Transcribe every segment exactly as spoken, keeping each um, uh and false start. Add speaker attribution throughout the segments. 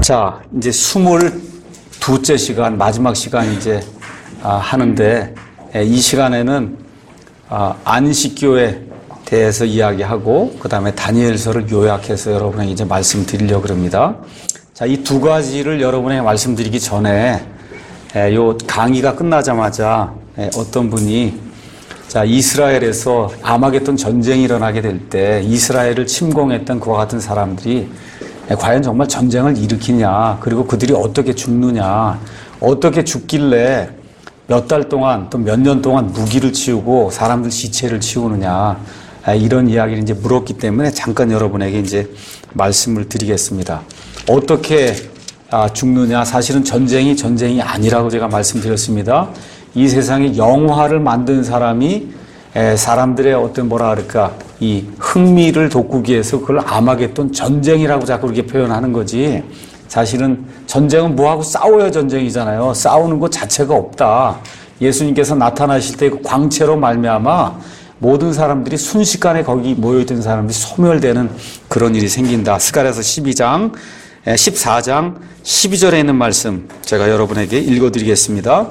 Speaker 1: 자, 이제 스물두째 시간, 마지막 시간 이제 아, 하는데 이 시간에는 아, 안식교에 대해서 이야기하고 그 다음에 다니엘서를 요약해서 여러분에게 이제 말씀드리려고 합니다. 자, 이 두 가지를 여러분에게 말씀드리기 전에 에, 요 강의가 끝나자마자 에, 어떤 분이 자, 이스라엘에서 아마겟돈 전쟁이 일어나게 될 때 이스라엘을 침공했던 그와 같은 사람들이 과연 정말 전쟁을 일으키냐, 그리고 그들이 어떻게 죽느냐, 어떻게 죽길래 몇 달 동안 또 몇 년 동안 무기를 치우고 사람들 시체를 치우느냐, 이런 이야기를 이제 물었기 때문에 잠깐 여러분에게 이제 말씀을 드리겠습니다. 어떻게 죽느냐, 사실은 전쟁이 전쟁이 아니라고 제가 말씀드렸습니다. 이 세상에 영화를 만든 사람이 사람들의 어떤 뭐라 그럴까, 이 흥미를 돋구기 위해서 그걸 아마겟돈 전쟁이라고 자꾸 그렇게 표현하는 거지, 사실은 전쟁은 뭐하고 싸워야 전쟁이잖아요. 싸우는 것 자체가 없다. 예수님께서 나타나실 때 그 광채로 말미암아 모든 사람들이 순식간에 거기 모여있던 사람들이 소멸되는 그런 일이 생긴다. 스가랴서 십이 장, 십사 장, 십이 절에 있는 말씀 제가 여러분에게 읽어드리겠습니다.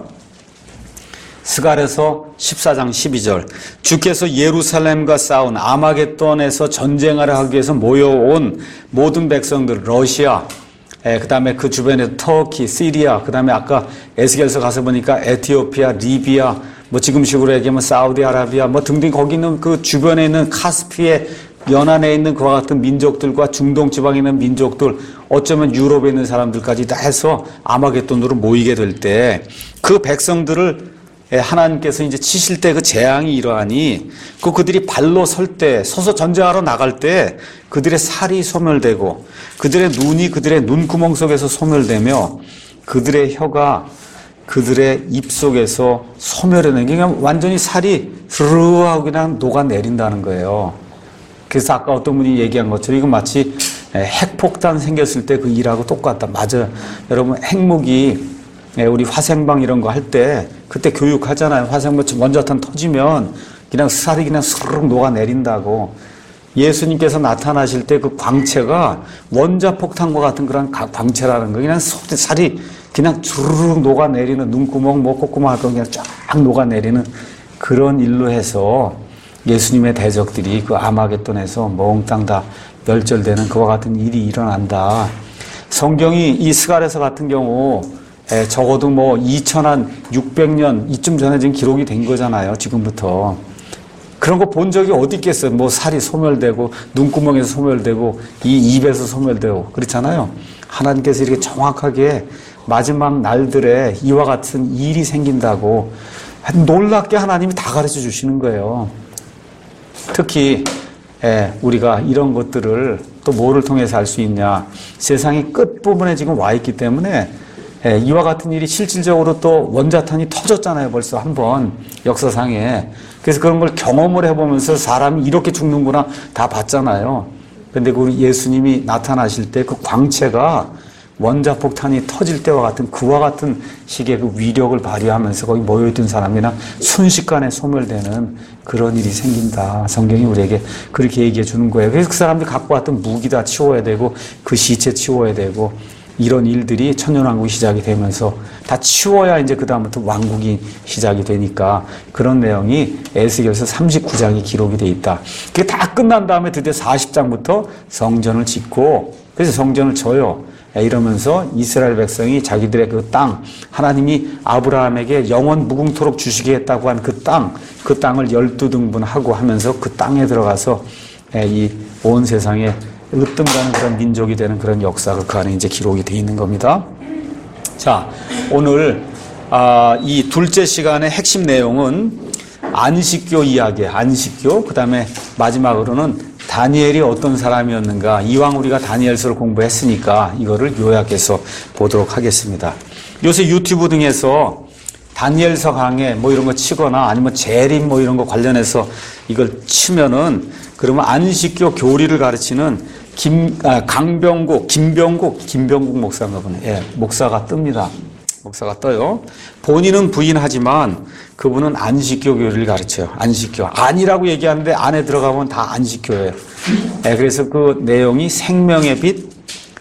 Speaker 1: 스가랴서 십사 장 십이 절. 주께서 예루살렘과 싸운 아마겟돈에서 전쟁하려 하기 위해서 모여온 모든 백성들, 러시아, 그 다음에 그 주변에 터키, 시리아, 그 다음에 아까 에스겔서 가서 보니까 에티오피아, 리비아, 뭐 지금식으로 얘기하면 사우디아라비아, 뭐 등등 거기 있는 그 주변에 있는 카스피의 연안에 있는 그와 같은 민족들과 중동 지방에 있는 민족들, 어쩌면 유럽에 있는 사람들까지 다 해서 아마겟돈으로 모이게 될 때 그 백성들을 하나님께서 이제 치실 때 그 재앙이 이러하니 그 그들이 발로 설 때, 서서 전쟁하러 나갈 때 그들의 살이 소멸되고 그들의 눈이 그들의 눈구멍 속에서 소멸되며 그들의 혀가 그들의 입 속에서 소멸되는 게 그냥 완전히 살이 스르르하고 그냥 녹아내린다는 거예요. 그래서 아까 어떤 분이 얘기한 것처럼 이건 마치 핵폭탄 생겼을 때 그 일하고 똑같다. 맞아요. 여러분, 핵무기 우리 화생방 이런 거 할 때 그때 교육하잖아요. 화생방 원자탄 터지면 그냥 살이 그냥 스르륵 녹아내린다고. 예수님께서 나타나실 때 그 광채가 원자폭탄과 같은 그런 광채라는 거. 그냥 살이 그냥 주르륵 녹아내리는, 눈구멍, 뭐 콧구멍 할 거 그냥 쫙 녹아내리는 그런 일로 해서 예수님의 대적들이 그 아마겟돈에서 몽땅 다 멸절되는 그와 같은 일이 일어난다. 성경이 이 스가랴서 같은 경우 에, 적어도 뭐 이천육백 년 이쯤 전에 지금 기록이 된 거잖아요. 지금부터. 그런 거 본 적이 어디 있겠어요. 뭐 살이 소멸되고 눈구멍에서 소멸되고 이 입에서 소멸되고 그렇잖아요. 하나님께서 이렇게 정확하게 마지막 날들에 이와 같은 일이 생긴다고 놀랍게 하나님이 다 가르쳐 주시는 거예요. 특히 에, 우리가 이런 것들을 또 뭐를 통해서 알 수 있냐. 세상의 끝부분에 지금 와 있기 때문에 예, 이와 같은 일이 실질적으로 또 원자탄이 터졌잖아요. 벌써 한번 역사상에. 그래서 그런 걸 경험을 해보면서 사람이 이렇게 죽는구나 다 봤잖아요. 그런데 그 예수님이 나타나실 때 그 광채가 원자폭탄이 터질 때와 같은 그와 같은 식의 그 위력을 발휘하면서 거기 모여있던 사람이나 순식간에 소멸되는 그런 일이 생긴다. 성경이 우리에게 그렇게 얘기해 주는 거예요. 그래서 그 사람들이 갖고 왔던 무기 다 치워야 되고 그 시체 치워야 되고 이런 일들이 천년왕국이 시작이 되면서 다 치워야 이제 그다음부터 왕국이 시작이 되니까 그런 내용이 에스겔서 삼십구 장이 기록이 돼 있다. 그게 다 끝난 다음에 드디어 사십 장부터 성전을 짓고 그래서 성전을 져요. 이러면서 이스라엘 백성이 자기들의 그 땅, 하나님이 아브라함에게 영원 무궁토록 주시겠다고 한 그 땅, 그 땅을 열두 등분하고 하면서 그 땅에 들어가서 이 온 세상에 으뜸가는 그런 민족이 되는 그런 역사가 그 안에 이제 기록이 되어 있는 겁니다. 자, 오늘 아, 이 둘째 시간의 핵심 내용은 안식교 이야기, 안식교, 그 다음에 마지막으로는 다니엘이 어떤 사람이었는가. 이왕 우리가 다니엘서를 공부했으니까 이거를 요약해서 보도록 하겠습니다. 요새 유튜브 등에서 다니엘서 강해 뭐 이런 거 치거나 아니면 재림 뭐 이런 거 관련해서 이걸 치면은 그러면 안식교 교리를 가르치는 김, 아, 강병국, 김병국, 김병국 목사인가 보네. 예, 목사가 뜹니다. 목사가 떠요. 본인은 부인하지만 그분은 안식교 교리를 가르쳐요. 안식교. 아니라고 얘기하는데 안에 들어가면 다 안식교예요. 예, 그래서 그 내용이 생명의 빛,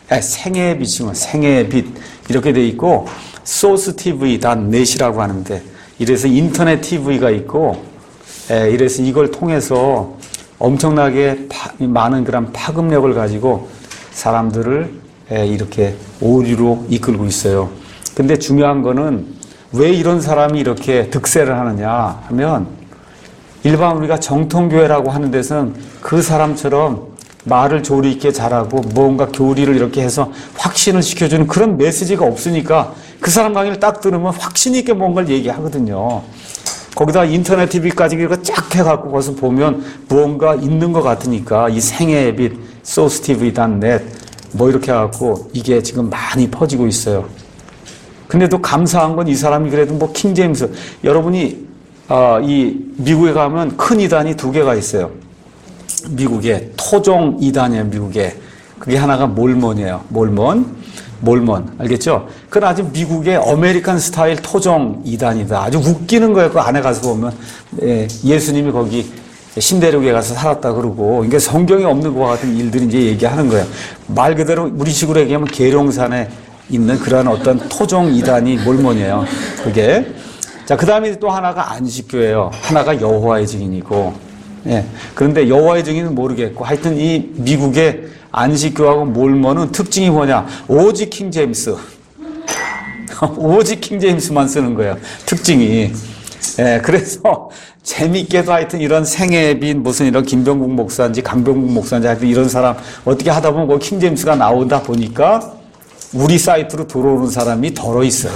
Speaker 1: 예, 생애의 빛이면 생애의 빛 이렇게 돼 있고 소스 티비.넷이라고 하는데 이래서 인터넷 티비가 있고 예, 이래서 이걸 통해서 엄청나게 파, 많은 그런 파급력을 가지고 사람들을 예, 이렇게 오류로 이끌고 있어요. 근데 중요한 거는 왜 이런 사람이 이렇게 득세를 하느냐 하면 일반 우리가 정통교회라고 하는 데서는 그 사람처럼 말을 조리 있게 잘하고 뭔가 교리를 이렇게 해서 확신을 시켜주는 그런 메시지가 없으니까 그 사람 강의를 딱 들으면 확신 있게 뭔가를 얘기하거든요. 거기다 인터넷 티비까지 이렇게 쫙 해갖고 거기서 보면 무언가 있는 것 같으니까 이 생애의 빛, 소스티비.넷 뭐 이렇게 해갖고 이게 지금 많이 퍼지고 있어요. 근데 또 감사한 건 이 사람이 그래도 뭐 킹제임스 여러분이 어, 이 미국에 가면 큰 이단이 두 개가 있어요. 미국에 토종 이단이에요. 미국에 그게 하나가 몰몬이에요. 몰몬, 몰몬 알겠죠? 그건 아주 미국의 아메리칸 스타일 토종 이단이다. 아주 웃기는 거예요. 그 안에 가서 보면 예, 예수님이 거기 신대륙에 가서 살았다 그러고 이게 성경에 없는 것과 같은 일들이 이제 얘기하는 거예요. 말 그대로 우리식으로 얘기하면 계룡산에 있는 그런 어떤 토종 이단이 몰몬이에요. 그게 자, 그 다음에 또 하나가 안식교예요. 하나가 여호와의 증인이고, 예. 그런데 여호와의 증인은 모르겠고, 하여튼 이 미국의 안식교하고 몰몬은 특징이 뭐냐? 오직 킹제임스. 오직 킹제임스만 쓰는 거예요. 특징이. 예, 그래서 재밌게도 하여튼 이런 생애의 빛, 무슨 이런 김병국 목사인지 강병국 목사인지 하여튼 이런 사람 어떻게 하다 보면 그 킹제임스가 나오다 보니까 우리 사이트로 들어오는 사람이 덜어 있어요.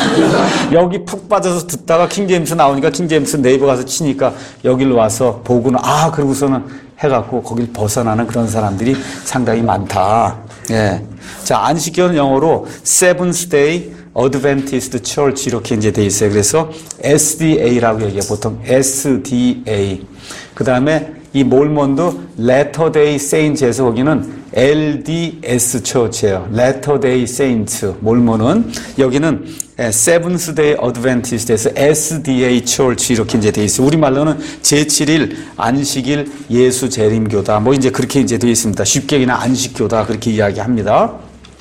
Speaker 1: 여기 푹 빠져서 듣다가 킹제임스 나오니까 킹제임스 네이버 가서 치니까 여길 와서 보고는 아 그러고서는 해갖고 거길 벗어나는 그런 사람들이 상당히 많다. 예. 자, 안식교는 영어로 Seventh Day Adventist Church 이렇게 이제 돼 있어요. 그래서 에스디에이라고 얘기해요. 보통 에스디에이. 그 다음에 이 몰몬도 Latter Day Saints에서 거기는 엘디에스 처치예요. Latter Day Saints. 몰몬은 여기는 Seventh Day Adventist에서 에스디에이 Church 이렇게 이제 돼 있어요. 우리말로는 제칠 일 안식일 예수 재림교다. 뭐 이제 그렇게 이제 돼 있습니다. 쉽게 그냥 안식교다 그렇게 이야기합니다.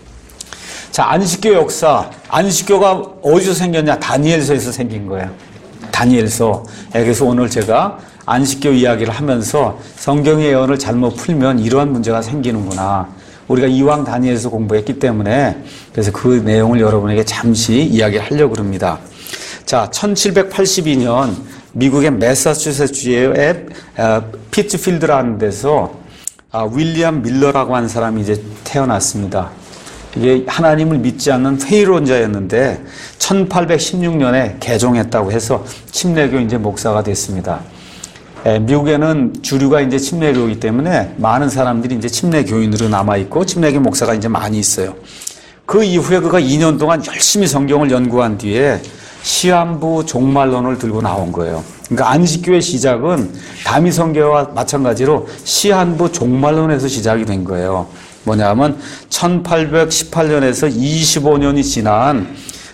Speaker 1: 자, 안식교 역사. 안식교가 어디서 생겼냐? 다니엘서에서 생긴 거예요. 다니엘서. 그래서 오늘 제가 안식교 이야기를 하면서 성경의 예언을 잘못 풀면 이러한 문제가 생기는구나. 우리가 이왕 다니엘서 공부했기 때문에 그래서 그 내용을 여러분에게 잠시 이야기하려고 합니다. 자, 천칠백팔십이 년 미국의 매사추세츠주의 피츠필드라는 데서 윌리엄 밀러라고 하는 사람이 이제 태어났습니다. 이게 하나님을 믿지 않는 회의론자였는데 천팔백십육 년에 개종했다고 해서 침례교 이제 목사가 됐습니다. 예, 미국에는 주류가 이제 침례교이기 때문에 많은 사람들이 이제 침례교인으로 남아있고 침례교 목사가 이제 많이 있어요. 그 이후에 그가 이 년 동안 열심히 성경을 연구한 뒤에 시한부 종말론을 들고 나온 거예요. 그러니까 안식교의 시작은 다미성교와 마찬가지로 시한부 종말론에서 시작이 된 거예요. 뭐냐면 천팔백십팔 년에서 이십오 년이 지난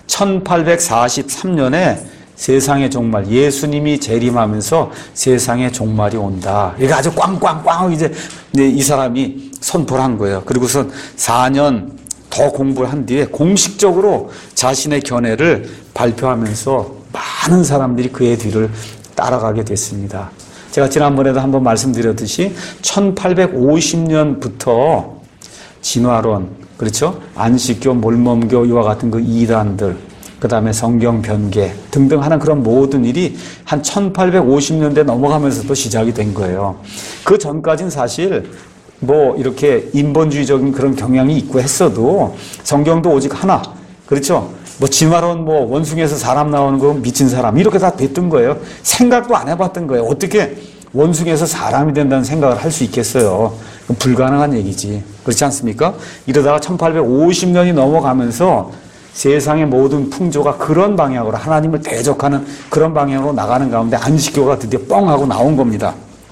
Speaker 1: 천팔백사십삼 년에 세상의 종말, 예수님이 재림하면서 세상의 종말이 온다. 이게 아주 꽝꽝꽝 이제 이 사람이 선포를 한 거예요. 그리고선 사 년 더 공부를 한 뒤에 공식적으로 자신의 견해를 발표하면서 많은 사람들이 그의 뒤를 따라가게 됐습니다. 제가 지난번에도 한번 말씀드렸듯이 천팔백오십 년부터 진화론, 그렇죠? 안식교, 몰몬교 이와 같은 그 이단들, 그 다음에 성경 변개 등등 하는 그런 모든 일이 한 천팔백오십 년대 넘어가면서도 시작이 된 거예요. 그 전까지는 사실 뭐 이렇게 인본주의적인 그런 경향이 있고 했어도 성경도 오직 하나, 그렇죠? 뭐 진화론 뭐 원숭이에서 사람 나오는 거 미친 사람 이렇게 다 됐던 거예요. 생각도 안 해봤던 거예요. 어떻게 원숭이에서 사람이 된다는 생각을 할 수 있겠어요? 불가능한 얘기지. 그렇지 않습니까? 이러다가 천팔백오십 년이 넘어가면서 세상의 모든 풍조가 그런 방향으로 하나님을 대적하는 그런 방향으로 나가는 가운데 안식교가 드디어 뻥 하고 나온 겁니다.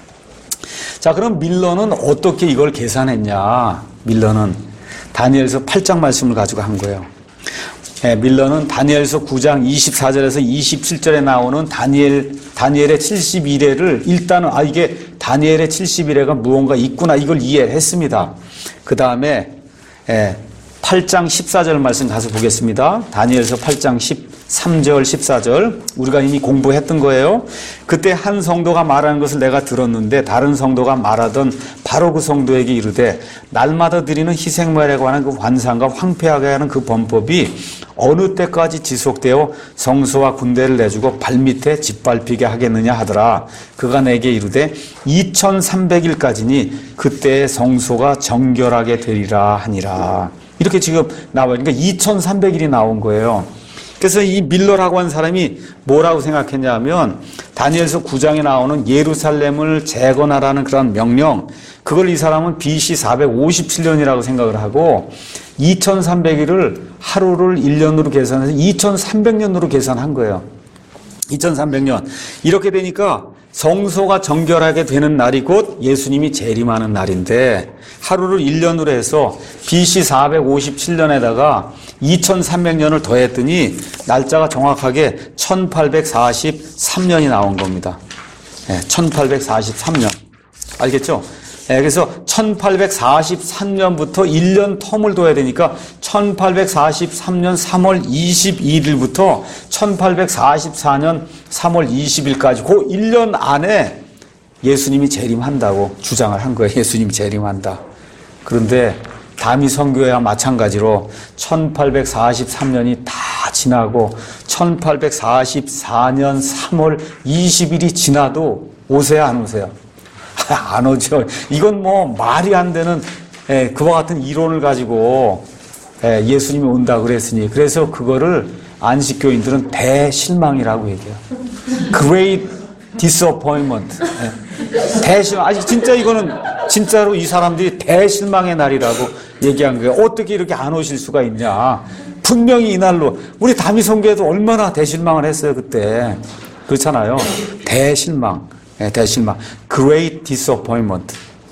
Speaker 1: 자, 그럼 밀러는 어떻게 이걸 계산했냐? 밀러는 다니엘서 팔 장 말씀을 가지고 한 거예요. 예, 밀러는 다니엘서 구 장 이십사 절에서 이십칠 절에 나오는 다니엘, 다니엘의 칠십일 회를 일단은 아 이게 다니엘의 칠십일 회가 무언가 있구나 이걸 이해했습니다. 그 다음에 예, 팔 장 십사 절 말씀 가서 보겠습니다. 다니엘서 팔 장 십삼 절 십사 절 우리가 이미 공부했던 거예요. 그때 한 성도가 말하는 것을 내가 들었는데 다른 성도가 말하던 바로 그 성도에게 이르되 날마다 드리는 희생물에 관한 그 환상과 황폐하게 하는 그 범법이 어느 때까지 지속되어 성소와 군대를 내주고 발밑에 짓밟히게 하겠느냐 하더라. 그가 내게 이르되 이천삼백 일까지니 그때의 성소가 정결하게 되리라 하니라. 이렇게 지금 나와요. 그러니까 이천삼백 일이 나온 거예요. 그래서 이 밀러라고 하는 사람이 뭐라고 생각했냐면 다니엘서 구 장에 나오는 예루살렘을 재건하라는 그런 명령, 그걸 이 사람은 비씨 사백오십칠 년이라고 생각을 하고 이천삼백 일을 하루를 일 년으로 계산해서 이천삼백 년으로 계산한 거예요. 이천삼백 년. 이렇게 되니까 성소가 정결하게 되는 날이 곧 예수님이 재림하는 날인데 하루를 일 년으로 해서 비씨 사백오십칠 년에다가 이천삼백 년을 더했더니 날짜가 정확하게 천팔백사십삼 년이 나온 겁니다. 네, 천팔백사십삼 년. 알겠죠? 네, 그래서 천팔백사십삼 년부터 일 년 텀을 둬야 되니까 천팔백사십삼 년 삼월 이십이 일부터 천팔백사십사 년 삼월 이십 일까지 그 일 년 안에 예수님이 재림한다고 주장을 한 거예요. 예수님이 재림한다. 그런데 다미 선교회와 마찬가지로 천팔백사십삼 년이 다 지나고 천팔백사십사 년 삼월 이십 일이 지나도 오세요, 안 오세요? 안 오죠. 이건 뭐 말이 안 되는 예, 그와 같은 이론을 가지고 예, 예수님이 온다 그랬으니 그래서 그거를 안식교인들은 대실망이라고 얘기해요. Great disappointment. 예. 대실망. 아직 진짜 이거는 진짜로 이 사람들이 대실망의 날이라고 얘기한 거예요. 어떻게 이렇게 안 오실 수가 있냐. 분명히 이날로 우리 다미선교회도 얼마나 대실망을 했어요 그때. 그렇잖아요. 대실망. 예, 대실망. Great disappointment.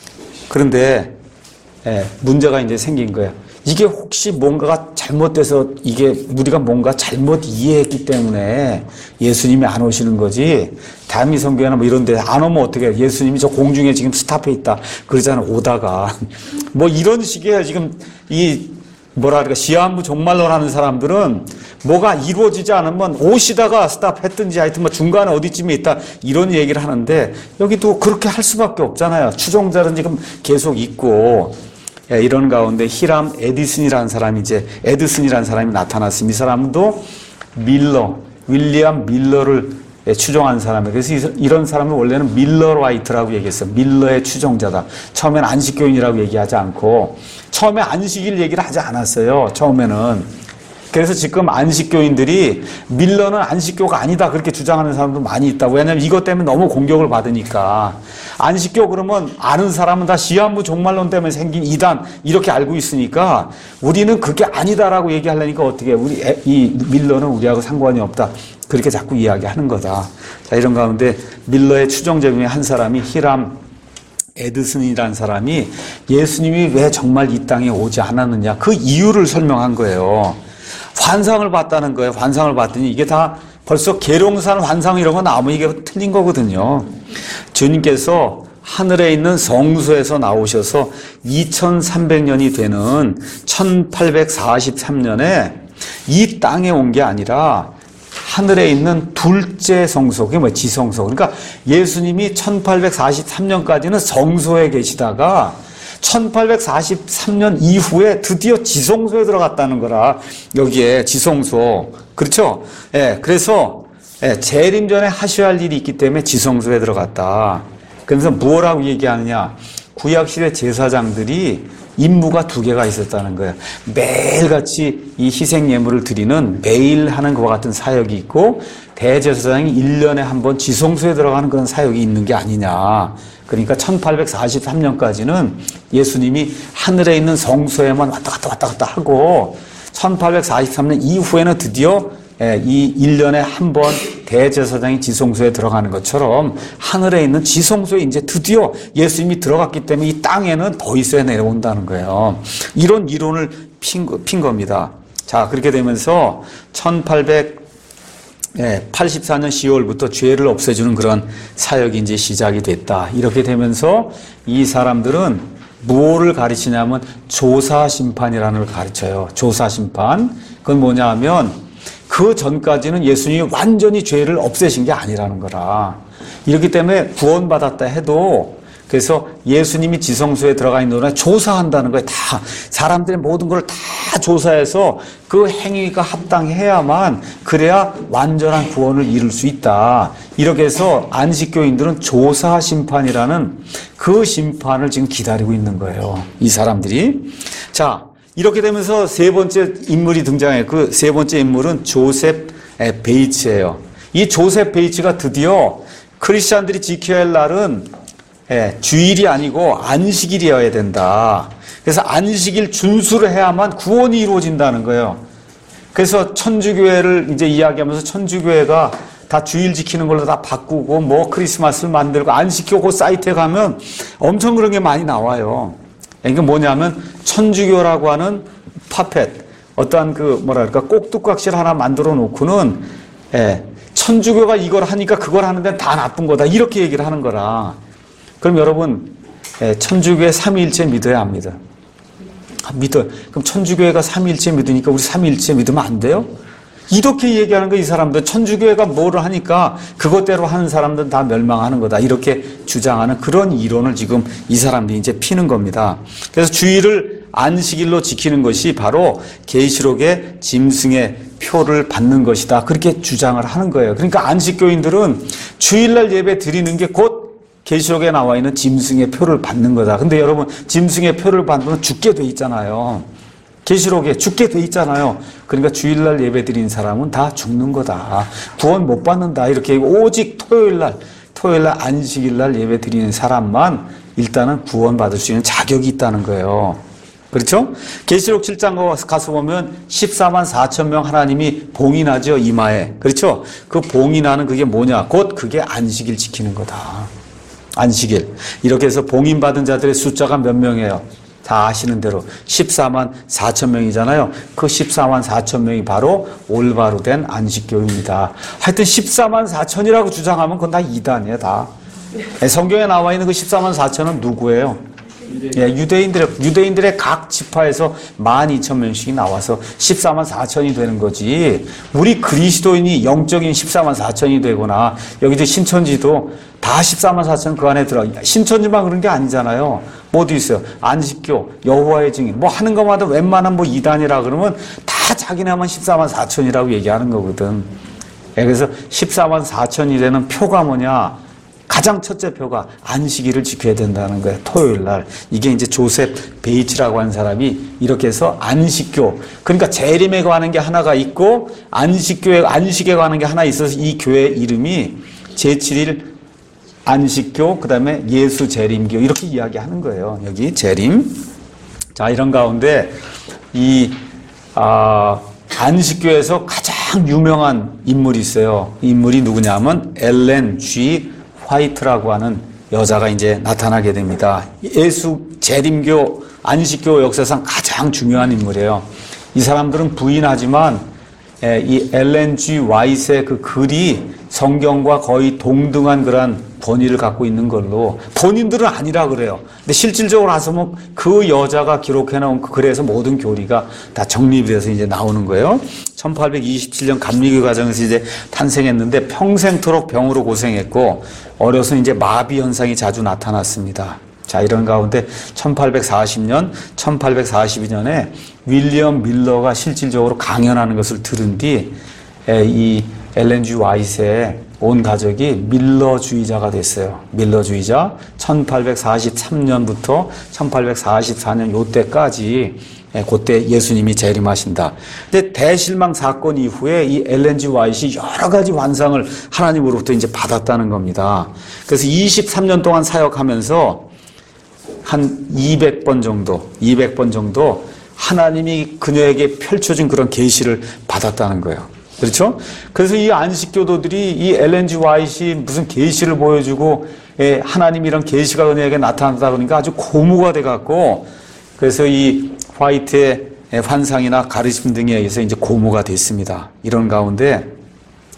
Speaker 1: 그런데 예, 문제가 이제 생긴 거예요. 이게 혹시 뭔가가 잘못돼서 이게 우리가 뭔가 잘못 이해했기 때문에 예수님이 안 오시는 거지. 다미선교회나 뭐 이런 데 안 오면 어떻게 해요? 예수님이 저 공중에 지금 스탑해 있다. 그러잖아 오다가. 뭐 이런 식의 지금 이 뭐라 그럴까 시한부 종말론 하는 사람들은 뭐가 이루어지지 않으면 오시다가 스탑했든지 하여튼 뭐 중간에 어디쯤에 있다 이런 얘기를 하는데 여기도 그렇게 할 수밖에 없잖아요. 추종자는 지금 계속 있고 예, 이런 가운데 히람 에디슨이라는 사람이 이제 에디슨이라는 사람이 나타났습니다. 이 사람도 밀러 윌리엄 밀러를 예, 추종한 사람이에요. 그래서 이런 사람은 원래는 밀러 라이트라고 얘기했어요. 밀러의 추종자다. 처음엔 안식교인이라고 얘기하지 않고 처음에 안식일 얘기를 하지 않았어요. 처음에는. 그래서 지금 안식교인들이 밀러는 안식교가 아니다 그렇게 주장하는 사람도 많이 있다고. 왜냐하면 이것 때문에 너무 공격을 받으니까. 안식교 그러면 아는 사람은 다 시한부 종말론 때문에 생긴 이단 이렇게 알고 있으니까 우리는 그게 아니다라고 얘기하려니까 어떻게 해. 우리 이 밀러는 우리하고 상관이 없다. 그렇게 자꾸 이야기하는 거다. 자, 이런 가운데 밀러의 추종자 중에 한 사람이 히람 에드슨이라는 사람이 예수님이 왜 정말 이 땅에 오지 않았느냐 그 이유를 설명한 거예요. 환상을 봤다는 거예요. 환상을 봤더니 이게 다 벌써 계룡산 환상 이런 거 나오면 이게 틀린 거거든요. 주님께서 하늘에 있는 성소에서 나오셔서 이천삼백 년이 되는 천팔백사십삼 년에 이 땅에 온 게 아니라 하늘에 있는 둘째 성소, 그게 뭐 지성소. 그러니까 예수님이 천팔백사십삼 년까지는 성소에 계시다가 천팔백사십삼 년 이후에 드디어 지성소에 들어갔다는 거라. 여기에 지성소. 그렇죠? 예, 그래서 예, 재림 전에 하셔야 할 일이 있기 때문에 지성소에 들어갔다. 그래서 뭐라고 얘기하느냐? 구약시대 제사장들이 임무가 두 개가 있었다는 거예요. 매일같이 이 희생 예물을 드리는 매일 하는 것과 같은 사역이 있고 대제사장이 일 년에 한 번 지성소에 들어가는 그런 사역이 있는 게 아니냐. 그러니까 천팔백사십삼 년까지는 예수님이 하늘에 있는 성소에만 왔다 갔다 왔다 갔다 하고 천팔백사십삼 년 이후에는 드디어 이 일 년에 한 번 대제사장이 지성소에 들어가는 것처럼 하늘에 있는 지성소에 이제 드디어 예수님이 들어갔기 때문에 이 땅에는 더 있어야 내려온다는 거예요. 이런 이론을 핀, 핀 겁니다. 자, 그렇게 되면서 천팔백팔십사 년 시월부터 죄를 없애주는 그런 사역이 이제 시작이 됐다. 이렇게 되면서 이 사람들은 무엇을 가르치냐면 조사심판이라는 걸 가르쳐요. 조사심판. 그건 뭐냐 하면 그 전까지는 예수님이 완전히 죄를 없애신 게 아니라는 거라. 이렇기 때문에 구원받았다 해도 그래서 예수님이 지성소에 들어가 있는 동안에 조사한다는 거예요. 다 사람들의 모든 걸 다 조사해서 그 행위가 합당해야만 그래야 완전한 구원을 이룰 수 있다. 이렇게 해서 안식교인들은 조사 심판이라는 그 심판을 지금 기다리고 있는 거예요. 이 사람들이. 자, 이렇게 되면서 세 번째 인물이 등장해요. 그 세 번째 인물은 조셉 베이츠예요. 이 조셉 베이츠가 드디어 크리스찬들이 지켜야 할 날은 예, 주일이 아니고 안식일이어야 된다. 그래서 안식일 준수를 해야만 구원이 이루어진다는 거예요. 그래서 천주교회를 이제 이야기하면서 천주교회가 다 주일 지키는 걸로 다 바꾸고 뭐 크리스마스를 만들고 안식교 그 사이트에 가면 엄청 그런 게 많이 나와요. 이게 뭐냐면 천주교라고 하는 파펫, 어떠한 그 뭐랄까 꼭두각시를 하나 만들어 놓고는 예, 천주교가 이걸 하니까 그걸 하는데 다 나쁜 거다 이렇게 얘기를 하는 거라. 그럼 여러분 천주교의 삼위일체 믿어야 합니다. 믿어요. 그럼 천주교회가 삼위일체 믿으니까 우리 삼위일체 믿으면 안 돼요? 이렇게 얘기하는 거 이 사람들. 천주교회가 뭐를 하니까 그것대로 하는 사람들은 다 멸망하는 거다. 이렇게 주장하는 그런 이론을 지금 이 사람들이 이제 피는 겁니다. 그래서 주일을 안식일로 지키는 것이 바로 계시록의 짐승의 표를 받는 것이다. 그렇게 주장을 하는 거예요. 그러니까 안식교인들은 주일날 예배 드리는 게 곧 계시록에 나와 있는 짐승의 표를 받는 거다. 근데 여러분, 짐승의 표를 받으면 죽게 돼 있잖아요. 계시록에 죽게 돼 있잖아요. 그러니까 주일날 예배 드린 사람은 다 죽는 거다. 구원 못 받는다. 이렇게 오직 토요일날, 토요일날 안식일날 예배 드리는 사람만 일단은 구원 받을 수 있는 자격이 있다는 거예요. 그렇죠? 계시록 칠 장 가서 보면 십사만 사천 명 하나님이 봉인하죠, 이마에. 그렇죠? 그 봉인하는 그게 뭐냐? 곧 그게 안식일 지키는 거다. 안식일. 이렇게 해서 봉인받은 자들의 숫자가 몇 명이에요? 다 아시는 대로 십사만 사천 명이잖아요. 그 십사만 사천 명이 바로 올바로 된 안식교입니다. 하여튼 십사만 사천이라고 주장하면 그건 다 이단이에요, 다. 성경에 나와 있는 그 십사만 사천은 누구예요? 예, 유대인들의, 유대인들의 각 지파에서 만 이천 명씩이 나와서 십사만 사천이 되는 거지. 우리 그리스도인이 영적인 십사만 사천이 되거나, 여기도 신천지도 다 십사만 사천 그 안에 들어. 신천지만 그런 게 아니잖아요. 뭐도 있어요. 안식교, 여호와의 증인, 뭐 하는 것마다 웬만한 뭐 이단이라 그러면 다 자기네만 십사만 사천이라고 얘기하는 거거든. 예, 그래서 십사만 사천이 되는 표가 뭐냐? 가장 첫째 표가 안식일을 지켜야 된다는 거예요. 토요일 날. 이게 이제 조셉 베이츠라고 하는 사람이 이렇게 해서 안식교. 그러니까 재림에 관한 게 하나가 있고 안식교에, 안식에 관한 게 하나 있어서 이 교회 이름이 제칠 일 안식교, 그 다음에 예수 재림교. 이렇게 이야기하는 거예요. 여기 재림. 자, 이런 가운데 이, 아, 안식교에서 가장 유명한 인물이 있어요. 이 인물이 누구냐면 엘렌 G 화이트라고 하는 여자가 이제 나타나게 됩니다. 예수 재림교 안식교 역사상 가장 중요한 인물이에요. 이 사람들은 부인하지만 이 엘렌 G 화이트의 그 글이 성경과 거의 동등한 그런 권위를 갖고 있는 걸로, 본인들은 아니라 그래요. 근데 실질적으로 나서면 그 여자가 기록해놓은 그 글에서 모든 교리가 다 정립이 돼서 이제 나오는 거예요. 천팔백이십칠 년 감리교 과정에서 이제 탄생했는데 평생토록 병으로 고생했고 어려서 이제 마비 현상이 자주 나타났습니다. 자, 이런 가운데 천팔백사십 년, 천팔백사십이 년에 윌리엄 밀러가 실질적으로 강연하는 것을 들은 뒤 이 엘렌 G 화이트의 온 가족이 밀러주의자가 됐어요. 밀러주의자. 천팔백사십삼 년부터 천팔백사십사 년 요때까지 그때 예수님이 재림하신다. 근데 대실망 사건 이후에 이 엘렌 G 화이트이 여러 가지 환상을 하나님으로부터 이제 받았다는 겁니다. 그래서 이십삼 년 동안 사역하면서 한 이백 번 정도, 이백 번 정도 하나님이 그녀에게 펼쳐준 그런 계시를 받았다는 거예요. 그렇죠? 그래서 이 안식교도들이 이 엘렌 G 화이트이 무슨 계시를 보여주고 예, 하나님 이런 계시가 그녀에게 나타난다 그러니까 아주 고무가 돼갖고 그래서 이 화이트의 환상이나 가르침 등에 의해서 이제 고무가 됐습니다. 이런 가운데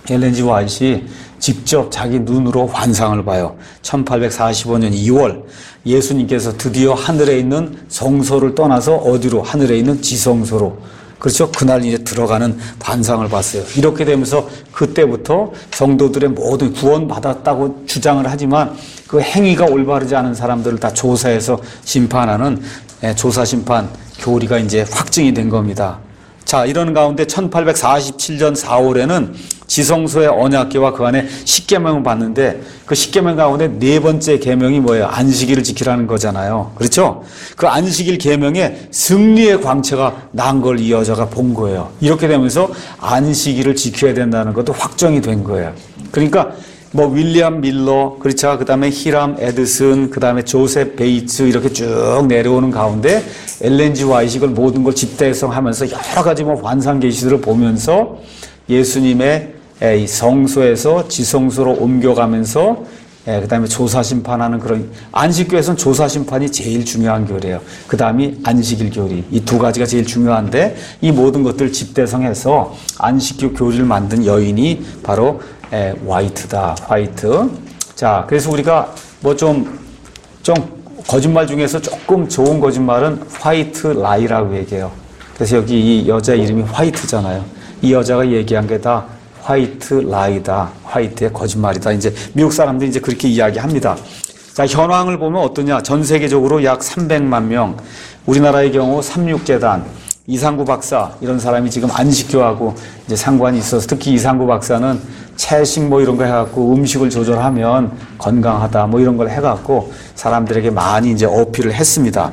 Speaker 1: 엘렌 지 화이트이 직접 자기 눈으로 환상을 봐요. 천팔백사십오 년 이월 예수님께서 드디어 하늘에 있는 성소를 떠나서 어디로? 하늘에 있는 지성소로. 그렇죠? 그날 이제 들어가는 환상을 봤어요. 이렇게 되면서 그때부터 성도들의 모든 구원받았다고 주장을 하지만 그 행위가 올바르지 않은 사람들을 다 조사해서 심판하는 조사 심판 교리가 이제 확증이 된 겁니다. 자, 이런 가운데 천팔백사십칠 년 사월에는 지성소의 언약궤와 그 안에 십계명을 받는데 그 십계명 가운데 네 번째 계명이 뭐예요? 안식일을 지키라는 거잖아요. 그렇죠? 그 안식일 계명에 승리의 광채가 난 걸 이 여자가 본 거예요. 이렇게 되면서 안식일을 지켜야 된다는 것도 확정이 된 거예요. 그러니까 뭐 윌리엄 밀러, 그렇죠? 그다음에 히람 에드슨, 그다음에 조셉 베이츠 이렇게 쭉 내려오는 가운데 엘렌 지 화이트 이걸 모든 걸 집대성하면서 여러 가지 뭐 환상 계시들을 보면서 예수님의 이 성소에서 지성소로 옮겨가면서 그다음에 조사 심판하는 그런 안식교에서는 조사 심판이 제일 중요한 교리예요. 그다음이 안식일 교리. 이 두 가지가 제일 중요한데 이 모든 것들 집대성해서 안식교 교리를 만든 여인이 바로 에, 화이트다. 화이트. 자, 그래서 우리가 뭐 좀, 좀 거짓말 중에서 조금 좋은 거짓말은 화이트 라이라고 얘기해요. 그래서 여기 이 여자 이름이 화이트잖아요. 이 여자가 얘기한 게 다 화이트 라이다. 화이트의 거짓말이다. 이제 미국 사람들이 이제 그렇게 이야기합니다. 자, 현황을 보면 어떠냐? 전 세계적으로 약 삼백만 명, 우리나라의 경우 삼육재단, 이상구 박사 이런 사람이 지금 안식교하고 이제 상관이 있어서 특히 이상구 박사는 채식 뭐 이런 거 해갖고 음식을 조절하면 건강하다 뭐 이런 걸 해갖고 사람들에게 많이 이제 어필을 했습니다.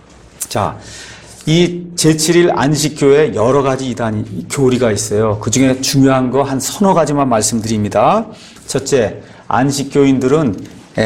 Speaker 1: 자, 이 제칠 일 안식교에 여러 가지 이단 교리가 있어요. 그 중에 중요한 거 한 서너 가지만 말씀드립니다. 첫째, 안식교인들은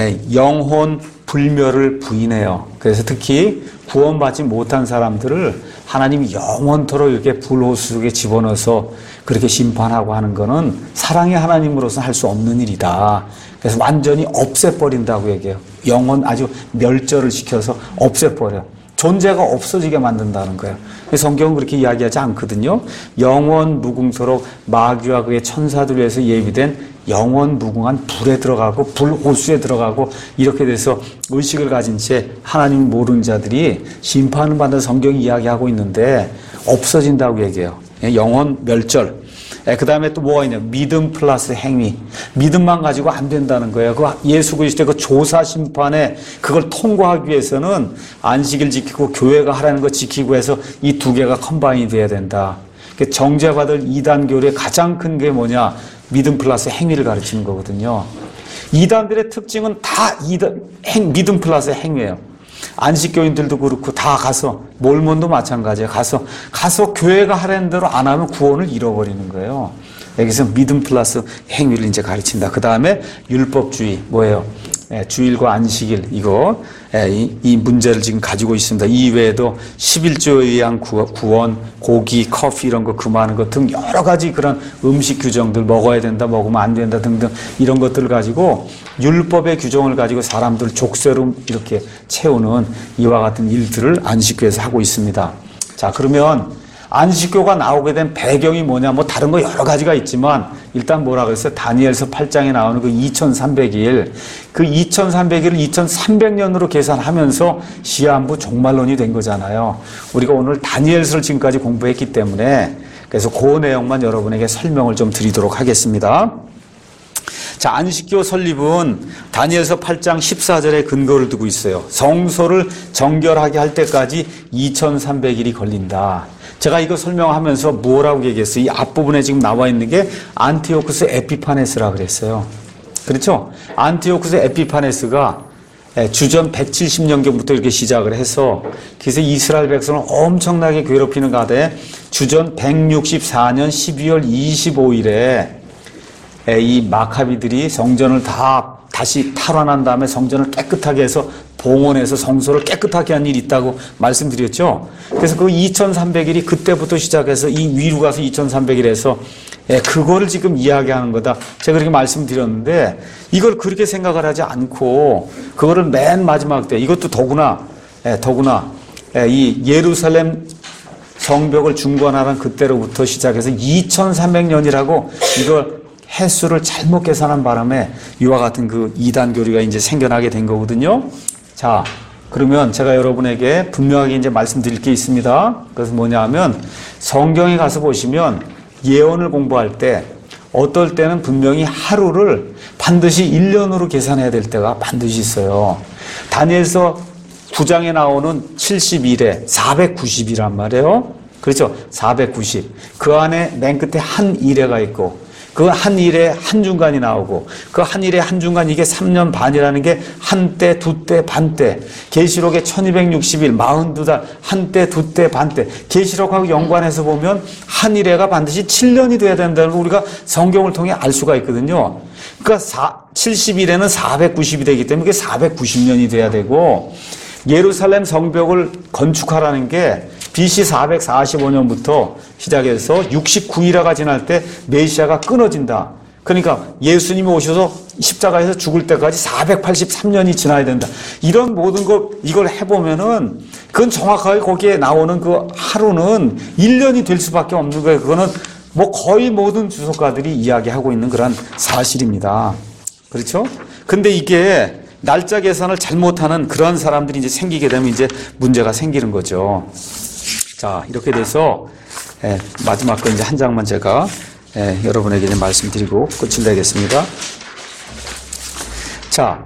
Speaker 1: 영혼 불멸을 부인해요. 그래서 특히 구원받지 못한 사람들을 하나님이 영원토록 이렇게 불호수 속에 집어넣어서 그렇게 심판하고 하는 거는 사랑의 하나님으로서는 할 수 없는 일이다. 그래서 완전히 없애버린다고 얘기해요. 영원 아주 멸절을 시켜서 없애버려요. 존재가 없어지게 만든다는 거예요. 성경은 그렇게 이야기하지 않거든요. 영원 무궁토록 마귀와 그의 천사들 위해서 예비된 영원 무궁한 불에 들어가고 불호수에 들어가고 이렇게 돼서 의식을 가진 채 하나님 모르는 자들이 심판을 받는 성경이 이야기하고 있는데 없어진다고 얘기해요. 영원 멸절. 그 다음에 또 뭐가 있냐? 믿음 플러스 행위. 믿음만 가지고 안 된다는 거예요. 그 예수 그리스도의 그 조사 심판에 그걸 통과하기 위해서는 안식일 지키고 교회가 하라는 거 지키고 해서 이 두 개가 컴바인이 돼야 된다. 정죄받을 이단 교리의 가장 큰 게 뭐냐? 믿음 플러스 행위를 가르치는 거거든요. 이단들의 특징은 다 이단, 행, 믿음 플러스 행위예요. 안식교인들도 그렇고 다 가서 몰몬도 마찬가지예요. 가서 가서 교회가 하라는 대로 안 하면 구원을 잃어버리는 거예요. 여기서 믿음 플러스 행위를 이제 가르친다. 그 다음에 율법주의 뭐예요? 예, 주일과 안식일 이거 예, 이, 이 문제를 지금 가지고 있습니다. 이 외에도 십일조에 의한 구원, 고기, 커피 이런 거 금하는 것 등 여러 가지 그런 음식 규정들 먹어야 된다, 먹으면 안 된다 등등 이런 것들을 가지고 율법의 규정을 가지고 사람들 족쇄로 이렇게 채우는 이와 같은 일들을 안식교에서 하고 있습니다. 자, 그러면 안식교가 나오게 된 배경이 뭐냐? 뭐 다른 거 여러 가지가 있지만 일단 뭐라 그랬어요? 다니엘서 팔 장에 나오는 그 이천삼백 일, 그 이천삼백 일을 이천삼백 년으로 계산하면서 시한부 종말론이 된 거잖아요. 우리가 오늘 다니엘서를 지금까지 공부했기 때문에 그래서 그 내용만 여러분에게 설명을 좀 드리도록 하겠습니다. 자, 안식교 설립은 다니엘서 팔 장 십사 절에 근거를 두고 있어요. 성소를 정결하게 할 때까지 이천삼백 일이 걸린다. 제가 이거 설명하면서 뭐라고 얘기했어요? 이 앞부분에 지금 나와 있는 게 안티오쿠스 에피파네스라 그랬어요. 그렇죠? 안티오쿠스 에피파네스가 주전 백칠십 년경부터 이렇게 시작을 해서 그래서 이스라엘 백성을 엄청나게 괴롭히는 가운데 주전 백육십사 년 십이월 이십오일에 이 마카비들이 성전을 다 다시 탈환한 다음에 성전을 깨끗하게 해서 봉헌해서 성소를 깨끗하게 한 일이 있다고 말씀드렸죠. 그래서 그 이천삼백 일이 그때부터 시작해서 이 위로 가서 이천삼백 일에서 예, 그거를 지금 이야기하는 거다. 제가 그렇게 말씀드렸는데 이걸 그렇게 생각을 하지 않고 그거를 맨 마지막 때 이것도 더구나 예, 더구나 예, 이 예루살렘 성벽을 중건하는 그때로부터 시작해서 이천삼백 년이라고 이걸 횟수를 잘못 계산한 바람에 이와 같은 그 이단 교리가 이제 생겨나게 된 거거든요. 자, 그러면 제가 여러분에게 분명하게 이제 말씀드릴 게 있습니다. 그래서 뭐냐 하면 성경에 가서 보시면 예언을 공부할 때 어떨 때는 분명히 하루를 반드시 일 년으로 계산해야 될 때가 반드시 있어요. 다니엘서 구 장에 나오는 칠십일 회 사백구십이란 말이에요. 그렇죠? 사백구십. 그 안에 맨 끝에 한 일회가 있고 그 한 일에 한 중간이 나오고 그 한 일에 한 중간 이게 삼 년 반이라는 게 한때, 두때, 반때. 계시록에 천이백육십 일, 사십이 달, 한때, 두때, 반때. 계시록하고 연관해서 보면 한 일회가 반드시 칠 년이 돼야 된다는 걸 우리가 성경을 통해 알 수가 있거든요. 그러니까 칠십일 회는 사백구십이 되기 때문에 그게 사백구십 년이 돼야 되고 예루살렘 성벽을 건축하라는 게 비씨 사백사십오 년부터 시작해서 육십구 일화가 지날 때 메시아가 끊어진다. 그러니까 예수님이 오셔서 십자가에서 죽을 때까지 사백팔십삼 년이 지나야 된다. 이런 모든 걸 이걸 해보면은 그건 정확하게 거기에 나오는 그 하루는 일 년이 될 수밖에 없는 거예요. 그거는 뭐 거의 모든 주석가들이 이야기하고 있는 그런 사실입니다. 그렇죠? 근데 이게 날짜 계산을 잘못하는 그런 사람들이 이제 생기게 되면 이제 문제가 생기는 거죠. 자, 이렇게 돼서 예, 마지막 거 이제 한 장만 제가 예, 여러분에게 이제 말씀드리고 끝을 내겠습니다. 자,